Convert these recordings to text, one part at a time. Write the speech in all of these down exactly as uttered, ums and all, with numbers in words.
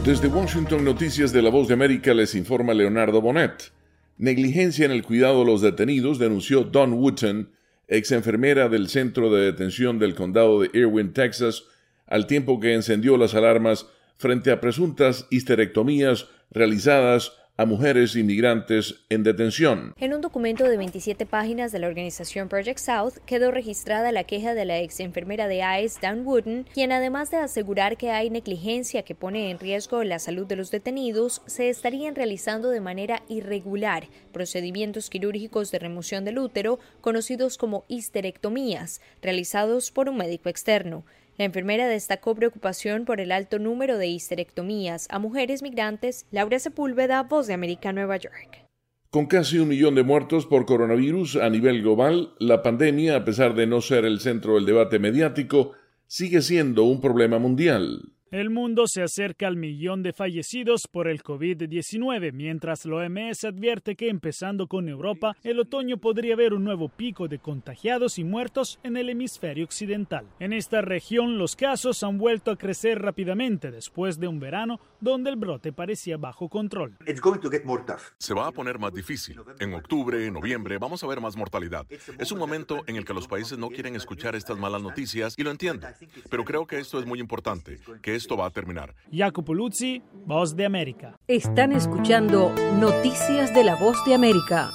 Desde Washington, Noticias de la Voz de América, les informa Leonardo Bonet. Negligencia en el cuidado de los detenidos, denunció Dawn Wooten, ex enfermera del centro de detención del condado de Irwin, Texas, al tiempo que encendió las alarmas frente a presuntas histerectomías realizadas a mujeres inmigrantes en detención. En un documento de veintisiete páginas de la organización Project South quedó registrada la queja de la ex enfermera de ICE, Dawn Wooten, quien además de asegurar que hay negligencia que pone en riesgo la salud de los detenidos, se estarían realizando de manera irregular procedimientos quirúrgicos de remoción del útero, conocidos como histerectomías, realizados por un médico externo. La enfermera destacó preocupación por el alto número de histerectomías a mujeres migrantes. Laura Sepúlveda, Voz de América, Nueva York. Con casi un millón de muertos por coronavirus a nivel global, la pandemia, a pesar de no ser el centro del debate mediático, sigue siendo un problema mundial. El mundo se acerca al millón de fallecidos por el COVID diecinueve, mientras la O M S advierte que, empezando con Europa, el otoño podría haber un nuevo pico de contagiados y muertos en el hemisferio occidental. En esta región, los casos han vuelto a crecer rápidamente después de un verano donde el brote parecía bajo control. Se va a poner más difícil. En octubre, noviembre, vamos a ver más mortalidad. Es un momento en el que los países no quieren escuchar estas malas noticias, y lo entiendo. Pero creo que esto es muy importante, que esto va a terminar. Jacopo Luzzi, Voz de América. Están escuchando Noticias de la Voz de América.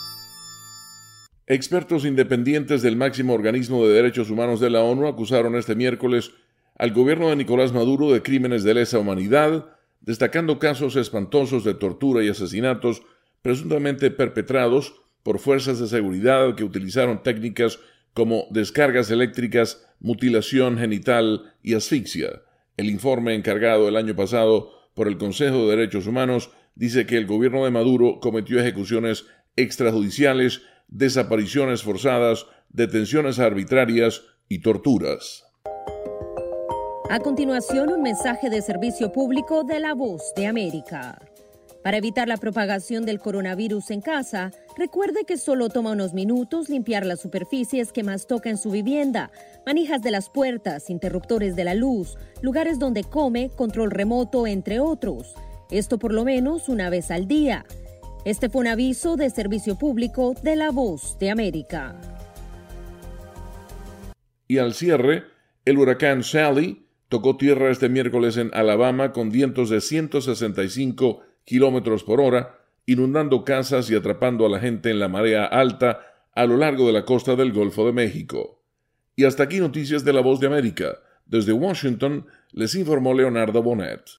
Expertos independientes del máximo organismo de derechos humanos de la ONU acusaron este miércoles al gobierno de Nicolás Maduro de crímenes de lesa humanidad, destacando casos espantosos de tortura y asesinatos presuntamente perpetrados por fuerzas de seguridad que utilizaron técnicas como descargas eléctricas, mutilación genital y asfixia. El informe encargado el año pasado por el Consejo de Derechos Humanos dice que el gobierno de Maduro cometió ejecuciones extrajudiciales, desapariciones forzadas, detenciones arbitrarias y torturas. A continuación, un mensaje de servicio público de la Voz de América. Para evitar la propagación del coronavirus en casa, recuerde que solo toma unos minutos limpiar las superficies que más toca en su vivienda, manijas de las puertas, interruptores de la luz, lugares donde come, control remoto, entre otros. Esto por lo menos una vez al día. Este fue un aviso de servicio público de la Voz de América. Y al cierre, el huracán Sally tocó tierra este miércoles en Alabama con vientos de ciento sesenta y cinco kilómetros por hora, inundando casas y atrapando a la gente en la marea alta a lo largo de la costa del Golfo de México. Y hasta aquí Noticias de la Voz de América. Desde Washington les informó Leonardo Bonet.